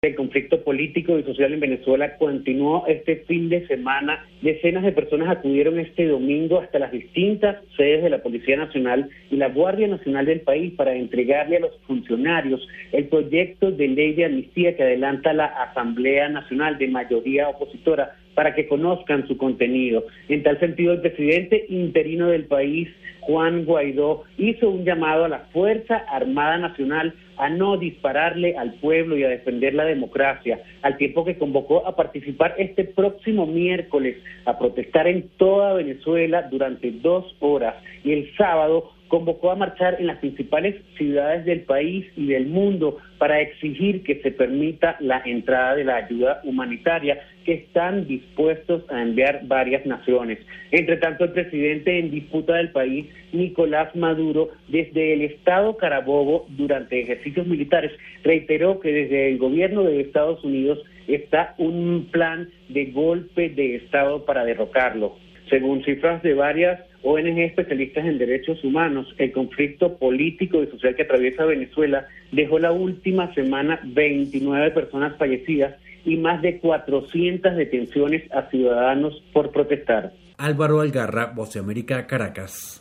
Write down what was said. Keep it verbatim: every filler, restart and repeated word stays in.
El conflicto político y social en Venezuela continuó este fin de semana. Decenas de personas acudieron este domingo hasta las distintas sedes de la Policía Nacional y la Guardia Nacional del país para entregarle a los funcionarios el proyecto de ley de amnistía que adelanta la Asamblea Nacional de mayoría opositora para que conozcan su contenido. En tal sentido, el presidente interino del país, Juan Guaidó, hizo un llamado a la Fuerza Armada Nacional a no dispararle al pueblo y a defender la democracia, al tiempo que convocó a participar este próximo miércoles a protestar en toda Venezuela durante dos horas, y el sábado convocó a marchar en las principales ciudades del país y del mundo para exigir que se permita la entrada de la ayuda humanitaria que están dispuestos a enviar varias naciones. Entre tanto, el presidente en disputa del país, Nicolás Maduro, desde el estado Carabobo, durante ejercicios militares, reiteró que desde el gobierno de Estados Unidos está un plan de golpe de estado para derrocarlo. Según cifras de varias O N G especialistas en derechos humanos, el conflicto político y social que atraviesa Venezuela dejó la última semana veintinueve personas fallecidas y más de cuatrocientas detenciones a ciudadanos por protestar. Álvaro Algarra, Voz de América, Caracas.